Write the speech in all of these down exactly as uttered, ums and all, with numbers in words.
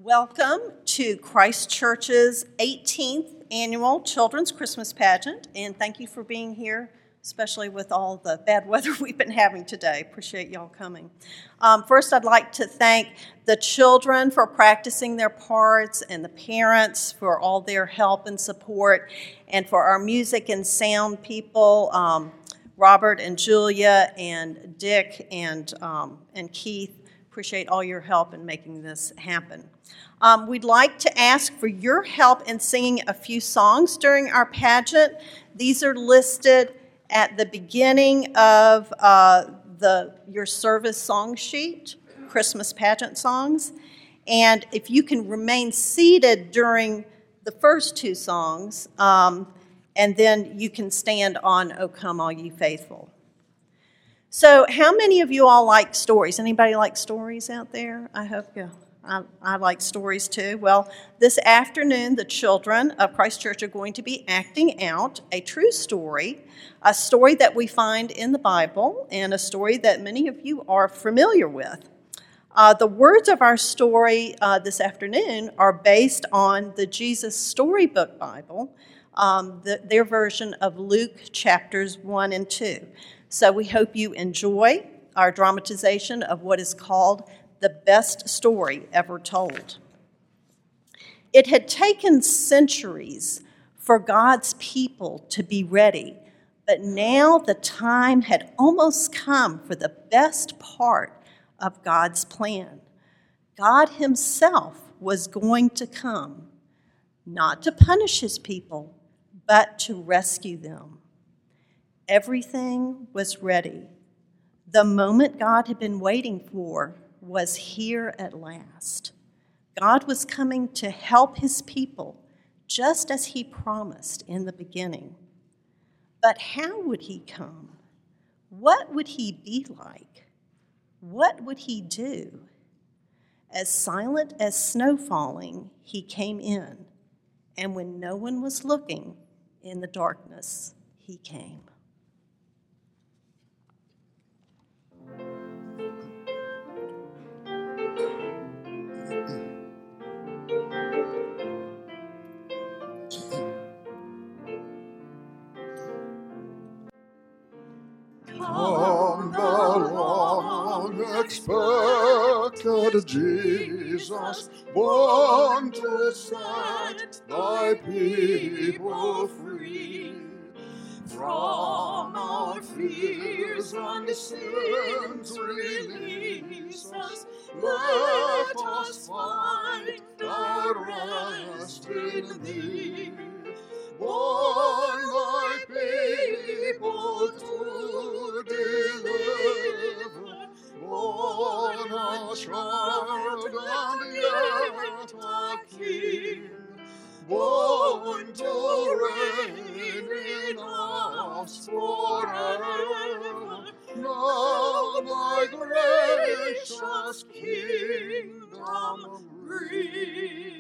Welcome to Christ Church's eighteenth Annual Children's Christmas Pageant, and thank you for being here, especially with all the bad weather we've been having today. Appreciate y'all coming. Um, first, I'd like to thank the children for practicing their parts and the parents for all their help and support, and for our music and sound people, um, Robert and Julia and Dick and, um, and Keith. Appreciate all your help in making this happen. Um, we'd like to ask for your help in singing a few songs during our pageant. These are listed at the beginning of uh, the your service song sheet, Christmas pageant songs. And if you can remain seated during the first two songs, um, and then you can stand on O Come All Ye Faithful. So how many of you all like stories? Anybody like stories out there? I hope you. I, I like stories too. Well, this afternoon, the children of Christ Church are going to be acting out a true story, a story that we find in the Bible, and a story that many of you are familiar with. Uh, the words of our story uh, this afternoon are based on the Jesus Storybook Bible, um, the, their version of Luke chapters one and two. So we hope you enjoy our dramatization of what is called the best story ever told. It had taken centuries for God's people to be ready, but now the time had almost come for the best part of God's plan. God himself was going to come, not to punish his people, but to rescue them. Everything was ready. The moment God had been waiting for was here at last. God was coming to help his people, just as he promised in the beginning. But how would he come? What would he be like? What would he do? As silent as snow falling, he came in, and when no one was looking, in the darkness, he came. Come the long expected Jesus, born to set thy people free from our fears and sins. Release us, let us find our rest in thee. Born thy people to deliver, born a child and yet a king, born to reign in us forever. Now thy gracious kingdom breathe.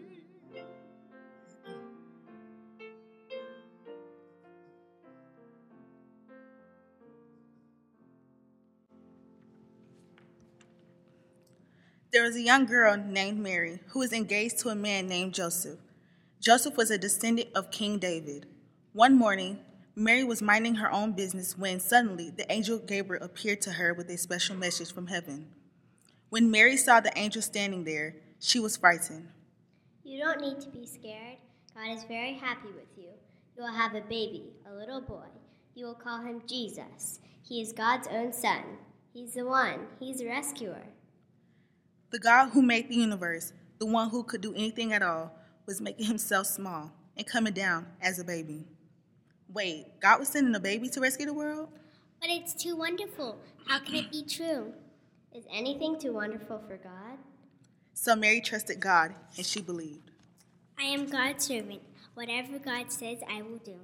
There was a young girl named Mary who was engaged to a man named Joseph. Joseph was a descendant of King David. One morning, Mary was minding her own business when suddenly the angel Gabriel appeared to her with a special message from heaven. When Mary saw the angel standing there, she was frightened. You don't need to be scared. God is very happy with you. You will have a baby, a little boy. You will call him Jesus. He is God's own son. He's the one. He's a rescuer. The God who made the universe, the one who could do anything at all, was making himself small and coming down as a baby. Wait, God was sending a baby to rescue the world? But it's too wonderful. How can it be true? Is anything too wonderful for God? So Mary trusted God, and she believed. I am God's servant. Whatever God says, I will do.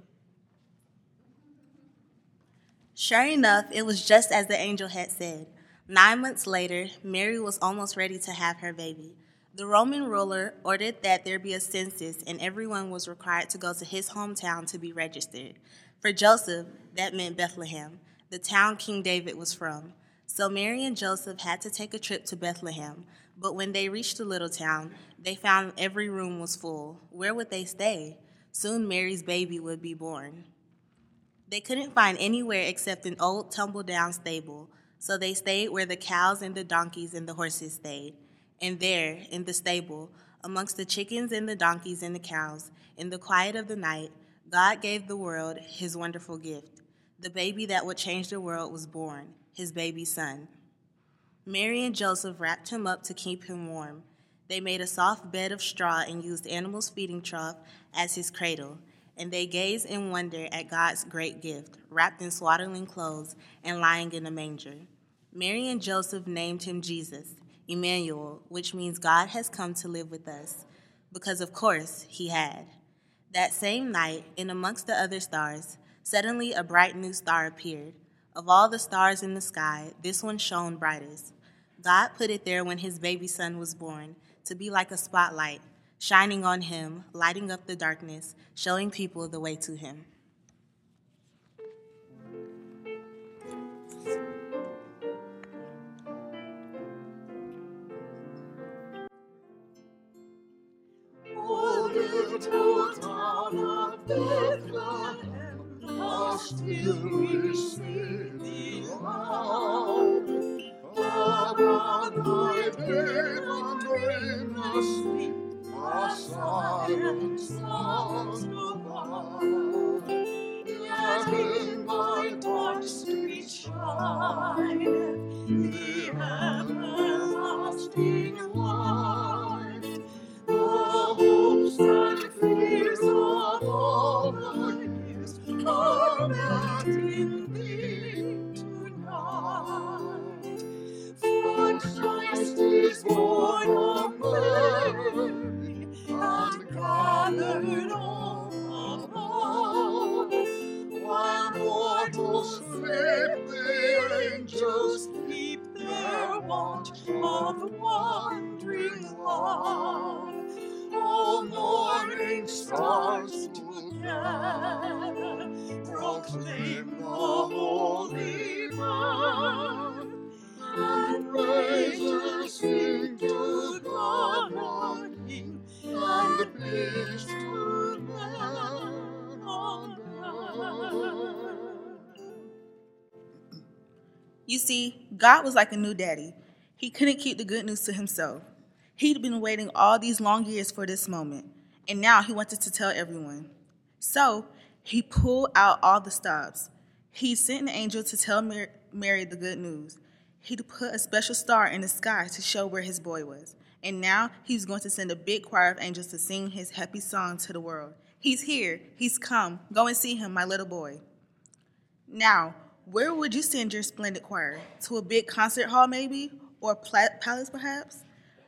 Sure enough, it was just as the angel had said. Nine months later, Mary was almost ready to have her baby. The Roman ruler ordered that there be a census, and everyone was required to go to his hometown to be registered. For Joseph, that meant Bethlehem, the town King David was from. So Mary and Joseph had to take a trip to Bethlehem, But when they reached the little town, they found every room was full. Where would they stay? Soon Mary's baby would be born. They couldn't find anywhere except an old tumble-down stable, so they stayed where the cows and the donkeys and the horses stayed. And there, in the stable, amongst the chickens and the donkeys and the cows, in the quiet of the night, God gave the world his wonderful gift. The baby that would change the world was born, his baby son. Mary and Joseph wrapped him up to keep him warm. They made a soft bed of straw and used animals' feeding trough as his cradle, and they gazed in wonder at God's great gift, wrapped in swaddling clothes and lying in a manger. Mary and Joseph named him Jesus, Emmanuel, which means God has come to live with us, because of course he had. That same night, in amongst the other stars, suddenly a bright new star appeared. Of all the stars in the sky, this one shone brightest. God put it there when his baby son was born, to be like a spotlight, shining on him, lighting up the darkness, showing people the way to him. O little town of Bethlehem, how still we sing thee loud. Above thy babe and dreamless sleep, a silent sound go by. Yet in thy dark street shineth the everlasting light. The hopes and fears of all my years are met in thee tonight. For Christ is born of Mary, and gathered all above. While mortals sleep, the angels keep their watch of wondering love. All morning stars together proclaim the Holy Birth, and praises sing to God our King, and peace to men on earth. You see, God was like a new daddy. He couldn't keep the good news to himself. He'd been waiting all these long years for this moment, and now he wanted to tell everyone. So he pulled out all the stops. He sent an angel to tell Mary, Mary the good news. He'd put a special star in the sky to show where his boy was. And now he's going to send a big choir of angels to sing his happy song to the world. He's here. He's come. Go and see him, my little boy. Now, where would you send your splendid choir? To a big concert hall, maybe? Or a pla- palace, perhaps?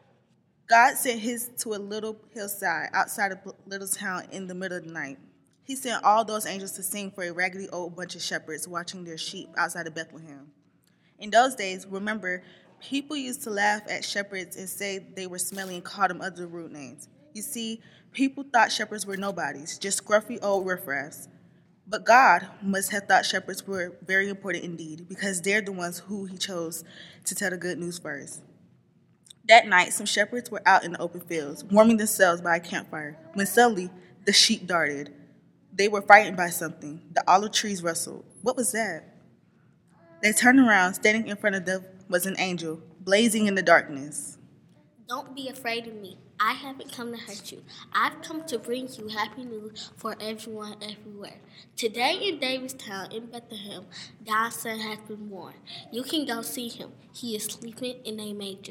God sent his to a little hillside outside a little town in the middle of the night. He sent all those angels to sing for a raggedy old bunch of shepherds watching their sheep outside of Bethlehem. In those days, remember, people used to laugh at shepherds and say they were smelly and call them other rude names. You see, people thought shepherds were nobodies, just scruffy old riffraffs. But God must have thought shepherds were very important indeed, because they're the ones who he chose to tell the good news first. That night, some shepherds were out in the open fields, warming themselves by a campfire, when suddenly the sheep darted. They were frightened by something. The olive trees rustled. What was that? They turned around. Standing in front of them was an angel, blazing in the darkness. Don't be afraid of me. I haven't come to hurt you. I've come to bring you happy news for everyone everywhere. Today in Davidstown in Bethlehem, God's son has been born. You can go see him. He is sleeping in a manger.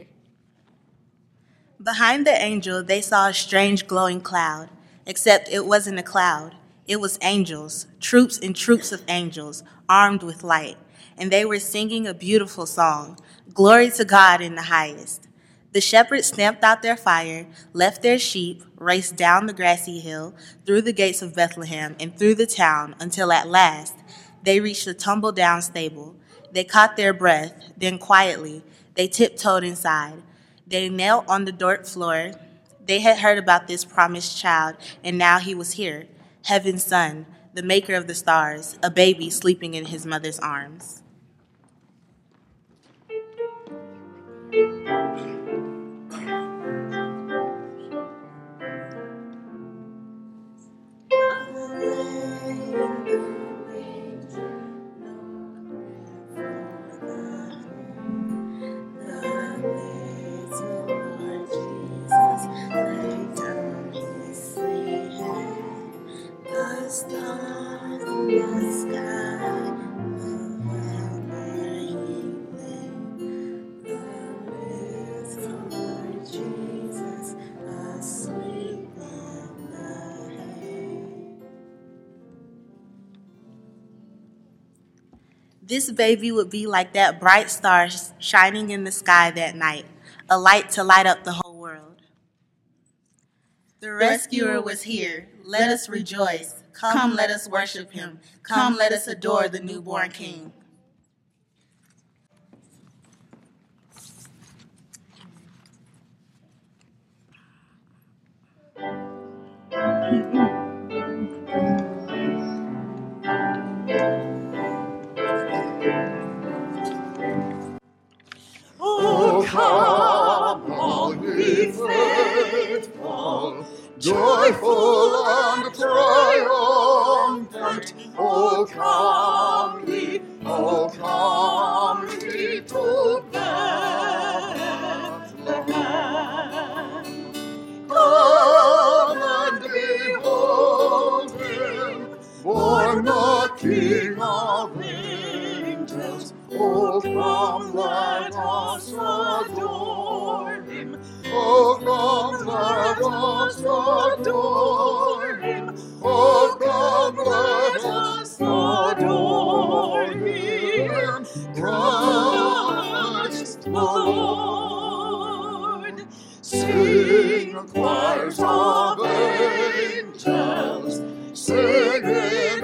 Behind the angel, they saw a strange glowing cloud, except it wasn't a cloud. It was angels, troops and troops of angels, armed with light, and they were singing a beautiful song, "Glory to God in the highest." The shepherds stamped out their fire, left their sheep, raced down the grassy hill, through the gates of Bethlehem, and through the town, until at last they reached the tumble-down stable. They caught their breath, then quietly they tiptoed inside. They knelt on the dirt floor. They had heard about this promised child, and now he was here, heaven's son, the maker of the stars, a baby sleeping in his mother's arms. This baby would be like that bright star shining in the sky that night, a light to light up the whole world. The rescuer was here. Let us rejoice. Come, let us worship him. Come, let us adore the newborn king. Oh, come, all ye faithful, joyful and triumphant. Oh, come ye, oh, come ye to Bethlehem. Come and behold him, born the King of angels. Oh, come, let us adore him. Oh, come, let us adore him. Oh, come, let us adore him. Christ the Lord. Sing, choirs of angels, sing in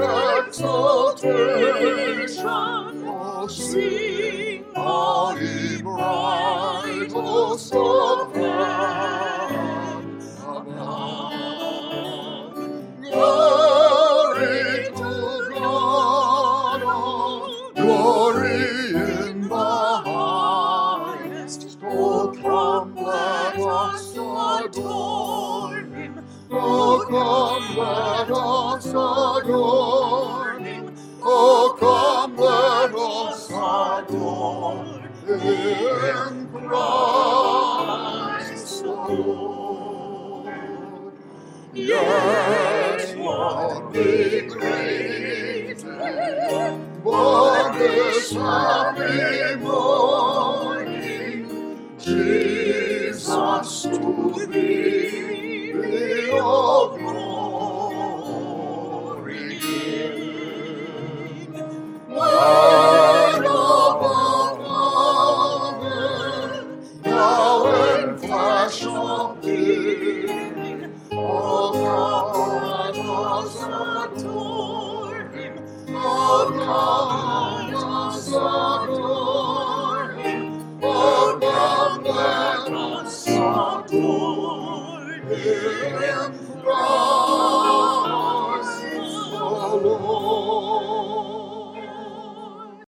exaltation. Oh, sing, all ye bright hosts of heaven above. Glory to God, oh, glory in the highest. Oh, come, let us adore him. Oh, come, let us adore him. Oh, come, let us adore him, Christ the Lord. Yet what be greater, born this happy morning, Jesus to thee be all glory give. Word of heaven, thou in flesh appearing, oh, come, let us adore him. Oh, come, let us adore him. Oh, come, let us adore him.